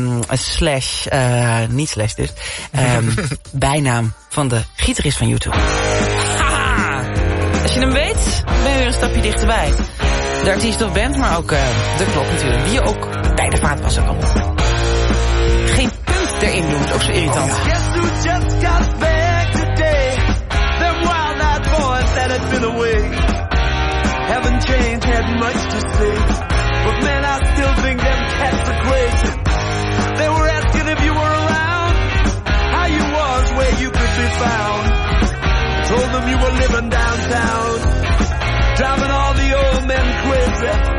Speaker 4: niet slash dus. Bijnaam van de gitarist van U2. Haha! Als je hem weet, ben je weer een stapje dichterbij. De artiest of band, maar ook de klok natuurlijk. Die je ook bij de vaatwasser kan doen. Geen punt erin doen, is ook zo irritant.
Speaker 5: Guess who just got back today? Them wild-eyed boys that had been away. Haven't changed, had much to say. But man, I still think them cats are crazy. They were asking if you were around, how you was, where you could be found. Told them you were living downtown, driving all the old men crazy.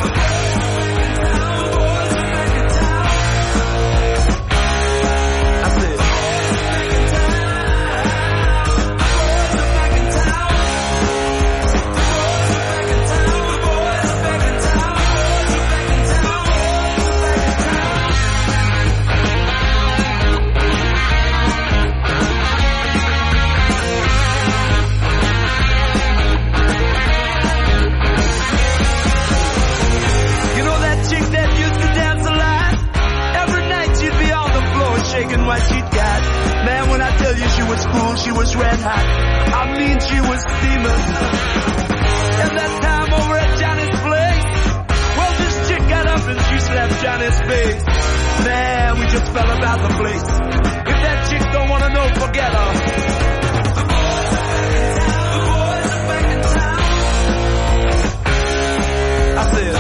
Speaker 5: Shaking what she'd got. Man, when I tell you she was cool, she was red hot. I mean, she was steaming. And that time over at Johnny's place, well, this chick got up and she slapped Johnny's face. Man, we just fell about the place. If that chick don't wanna know, forget her. The boys are back in town. I said,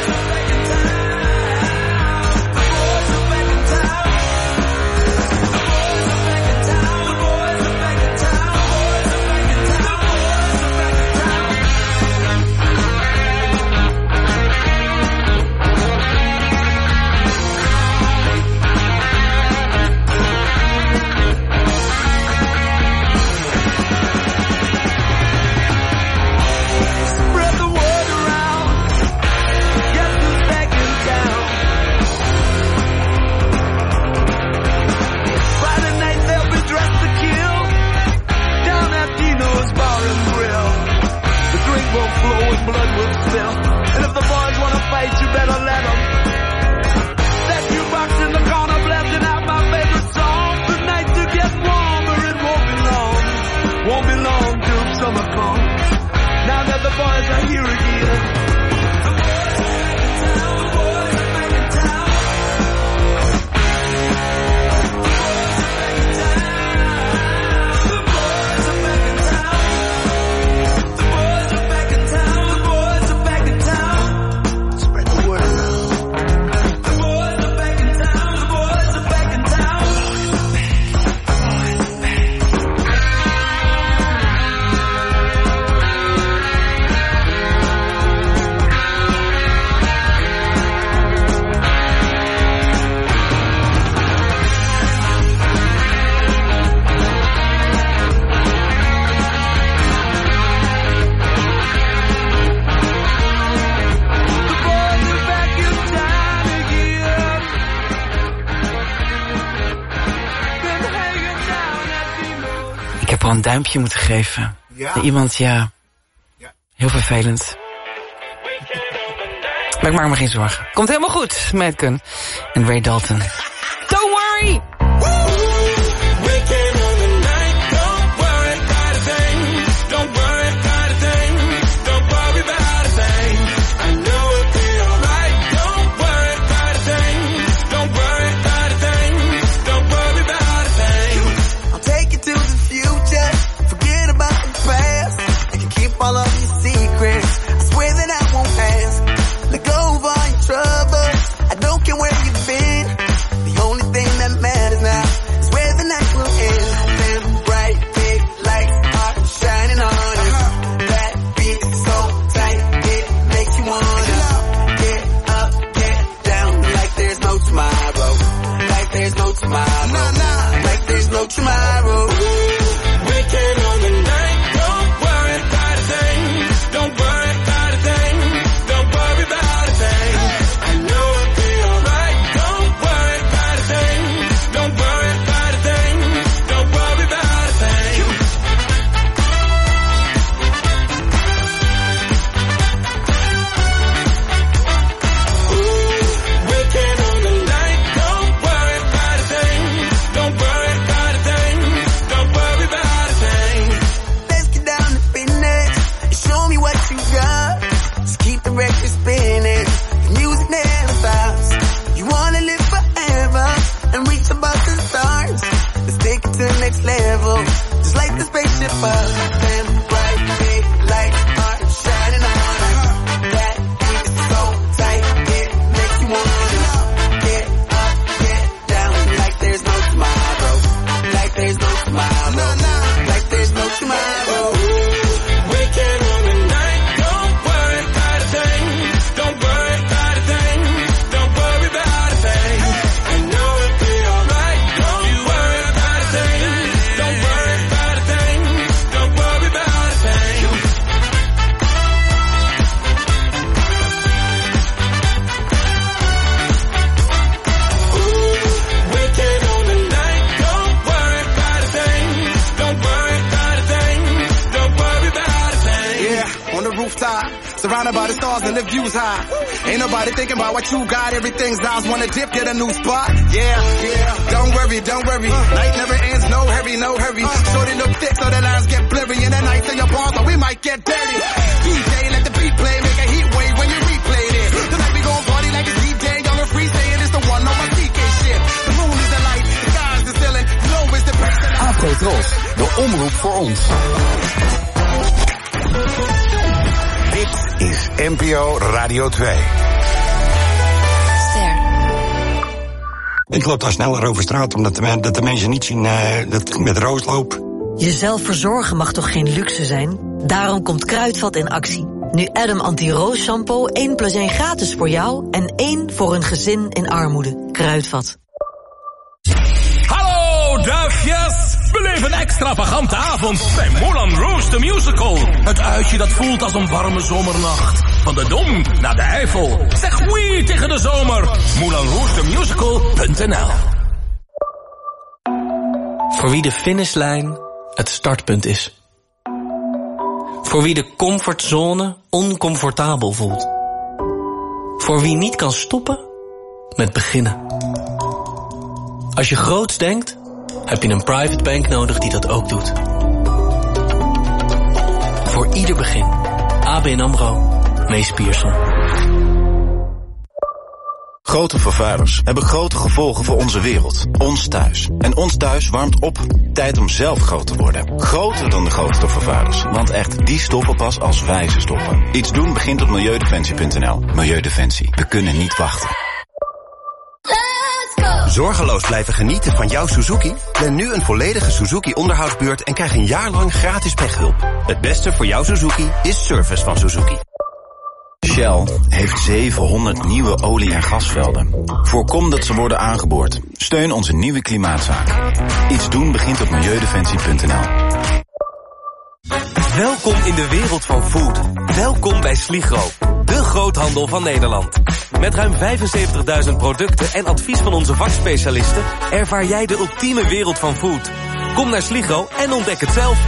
Speaker 5: blood will spill. And if the boys wanna fight, you better let them. That jukebox in the corner blasting out my favorite song. The nights are getting warmer, it won't be long. Won't be long till summer comes. Now that the boys are here again. The boys are back in town. The boys are back in town. The boys are back in town. The boys are back in town. Spread the word around. The boys are back in town. The boys are back in town.
Speaker 4: Ik heb al een duimpje moeten geven.
Speaker 10: Ja.
Speaker 4: Iemand, ja. Heel vervelend. Maar ik maak me geen zorgen. Komt helemaal goed, Madcon en Ray Dalton. Don't worry!
Speaker 5: I'll take you to the future. Forget about the past. You can keep all of your secrets. I swear that I won't ask. Let go of all your troubles. I don't care where you've been. The only thing that matters is spinning, the music never stops. You wanna live forever and reach above the stars. Let's take it to the next level, just like the spaceship up. Them bright big lights are shining on us. That is so tight, it makes you wanna get up, get down, like there's no tomorrow, like there's no tomorrow, like there's no tomorrow.
Speaker 3: Weekend on the night, don't worry about a thing, don't worry about a thing, don't worry about a thing. I know it'll be alright, don't worry about a thing, don't worry about a thing, don't worry about a thing. Weekend on the night, don't worry about a thing, don't worry about a thing, don't worry about a thing.
Speaker 12: Yeah, on the rooftop, surrounded by the stars and the views high. Ain't nobody thinking about what you got, everything's ours. Wanna dip, get a new spot. Yeah, don't worry, don't worry. Night never ends, no hurry, no hurry. Shorty look thick so the lines get blurry. And the nights in your palms, so we might get dirty. DJ, let the beat play, make a heat wave when you replay this. Tonight we gon' party like it's DJ, young and free, saying it's the one on my CK shit. The moon is the light, the sky's the ceiling, low is the person.
Speaker 19: Afro Tros, de omroep voor ons.
Speaker 6: Dit is NPO Radio 2.
Speaker 13: Ik loop daar sneller over straat, omdat de mensen niet zien dat ik met roos loop.
Speaker 15: Jezelf verzorgen mag toch geen luxe zijn? Daarom komt Kruidvat in actie. Nu Adam Anti-Roos Shampoo 1+1 gratis voor jou en 1 voor een gezin in armoede. Kruidvat.
Speaker 3: Hallo duifjes! Beleef een extravagante avond bij Moulin Rouge the Musical. Het uitje dat voelt als een warme zomernacht. Van de Dom naar de Eifel. Zeg oui tegen de zomer. MoulinRougeTheMusical.nl.
Speaker 24: Voor wie de finishlijn het startpunt is. Voor wie de comfortzone oncomfortabel voelt. Voor wie niet kan stoppen met beginnen. Als je groots denkt, heb je een private bank nodig die dat ook doet. Voor ieder begin. ABN AMRO. Mees Pierson.
Speaker 25: Grote vervuilers hebben grote gevolgen voor onze wereld. Ons thuis. En ons thuis warmt op. Tijd om zelf groot te worden. Groter dan de grootste vervuilers. Want echt, die stoppen pas als wij ze stoppen. Iets doen begint op milieudefensie.nl. Milieudefensie. We kunnen niet wachten.
Speaker 26: Zorgeloos blijven genieten van jouw Suzuki? Plan nu een volledige Suzuki onderhoudsbeurt en krijg een jaar lang gratis pechhulp. Het beste voor jouw Suzuki is service van Suzuki.
Speaker 25: Shell heeft 700 nieuwe olie- en gasvelden. Voorkom dat ze worden aangeboord. Steun onze nieuwe klimaatzaak. Iets doen begint op milieudefensie.nl.
Speaker 27: Welkom in de wereld van food. Welkom bij Sligro, de groothandel van Nederland. Met ruim 75.000 producten en advies van onze vakspecialisten ervaar jij de ultieme wereld van food. Kom naar Sligro en ontdek het zelf.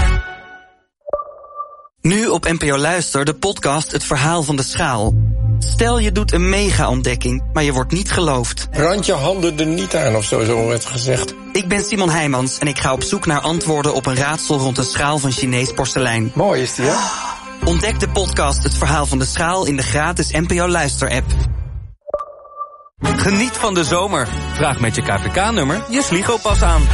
Speaker 14: Nu op NPO Luister de podcast Het Verhaal van de Schaal. Stel je doet een mega-ontdekking, maar je wordt niet geloofd.
Speaker 28: Brand je handen er niet aan of zo werd gezegd.
Speaker 14: Ik ben Simon Heijmans en ik ga op zoek naar antwoorden op een raadsel rond een schaal van Chinees porselein.
Speaker 28: Mooi is die, hè?
Speaker 14: Ontdek de podcast Het Verhaal van de Schaal in de gratis NPO Luister-app.
Speaker 27: Geniet van de zomer. Vraag met je KVK-nummer je Sligo-pas aan.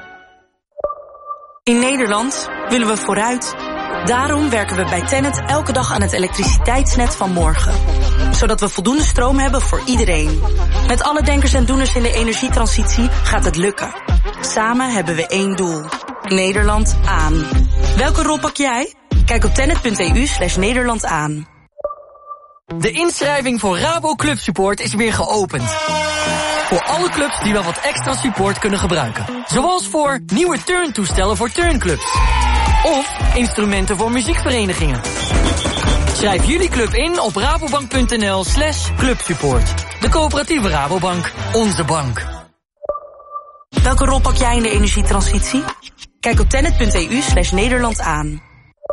Speaker 21: In Nederland willen we vooruit. Daarom werken we bij Tennet elke dag aan het elektriciteitsnet van morgen. Zodat we voldoende stroom hebben voor iedereen. Met alle denkers en doeners in de energietransitie gaat het lukken. Samen hebben we één doel. Nederland aan. Welke rol pak jij? Kijk op tennet.eu/Nederland aan.
Speaker 29: De inschrijving voor Rabo Club Support is weer geopend. Voor alle clubs die wel wat extra support kunnen gebruiken. Zoals voor nieuwe turntoestellen voor turnclubs. Of instrumenten voor muziekverenigingen. Schrijf jullie club in op rabobank.nl/clubsupport. De coöperatieve Rabobank. Onze bank.
Speaker 21: Welke rol pak jij in de energietransitie? Kijk op tennet.eu/Nederland aan.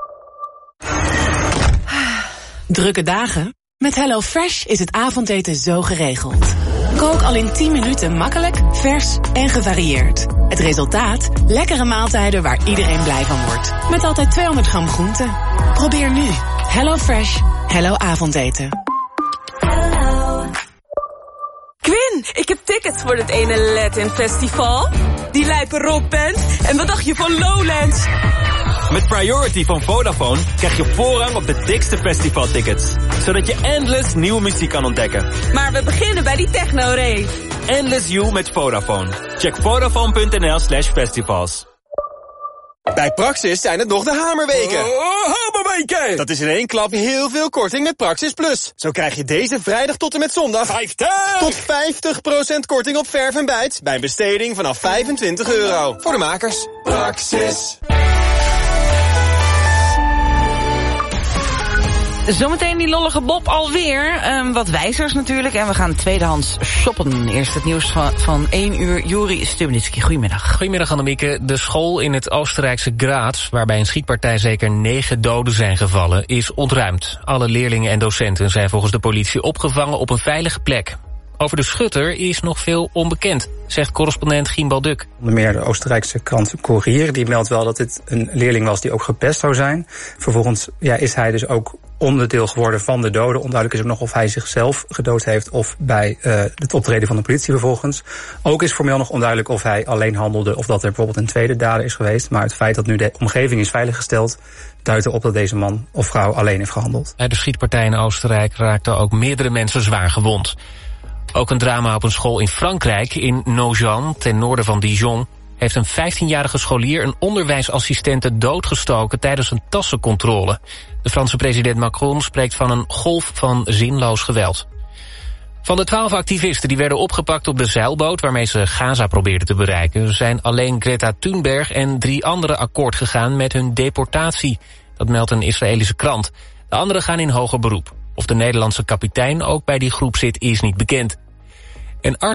Speaker 30: Drukke dagen? Met HelloFresh is het avondeten zo geregeld. Kook al in 10 minuten makkelijk, vers en gevarieerd. Het resultaat? Lekkere maaltijden waar iedereen blij van wordt. Met altijd 200 gram groente. Probeer nu. HelloFresh. Hello avondeten.
Speaker 21: ik heb tickets voor het ene Latin Festival. Die lijpe rockband. En wat dacht je van Lowlands?
Speaker 27: Met Priority van Vodafone krijg je voorrang op de dikste festivaltickets. Zodat je endless nieuwe muziek kan ontdekken.
Speaker 21: Maar we beginnen bij die techno-rave.
Speaker 27: Endless You met Vodafone. Check Vodafone.nl/festivals.
Speaker 1: Bij Praxis zijn het nog de hamerweken.
Speaker 28: Hamerweken!
Speaker 1: Dat is in één klap heel veel korting met Praxis Plus. Zo krijg je deze vrijdag tot en met zondag
Speaker 28: 50!
Speaker 1: tot 50% korting op verf en bijt bij een besteding vanaf €25. Voor de makers. Praxis.
Speaker 4: Zometeen die lollige Bob alweer. Wat wijzers natuurlijk. En we gaan tweedehands shoppen. Eerst het nieuws van 1 uur. Juri Stubenitski, goedemiddag.
Speaker 7: Goedemiddag Annemieke. De school in het Oostenrijkse Graz, waarbij een schietpartij zeker 9 doden zijn gevallen, is ontruimd. Alle leerlingen en docenten zijn volgens de politie opgevangen op een veilige plek. Over de schutter is nog veel onbekend, zegt correspondent Gien Balduk.
Speaker 8: Onder meer de Oostenrijkse krant Kurier, die meldt wel dat dit een leerling was die ook gepest zou zijn. Vervolgens is hij dus ook onderdeel geworden van de doden. Onduidelijk is ook nog of hij zichzelf gedood heeft of bij het optreden van de politie vervolgens. Ook is formeel nog onduidelijk of hij alleen handelde of dat er bijvoorbeeld een tweede dader is geweest. Maar het feit dat nu de omgeving is veiliggesteld duidt erop dat deze man of vrouw alleen heeft gehandeld.
Speaker 7: Bij de schietpartij in Oostenrijk raakten ook meerdere mensen zwaar gewond. Ook een drama op een school in Frankrijk, in Nogent, ten noorden van Dijon, heeft een 15-jarige scholier een onderwijsassistente doodgestoken tijdens een tassencontrole. De Franse president Macron spreekt van een golf van zinloos geweld. Van de 12 activisten die werden opgepakt op de zeilboot waarmee ze Gaza probeerden te bereiken, zijn alleen Greta Thunberg en 3 anderen akkoord gegaan met hun deportatie. Dat meldt een Israëlische krant. De anderen gaan in hoger beroep. Of de Nederlandse kapitein ook bij die groep zit, is niet bekend. En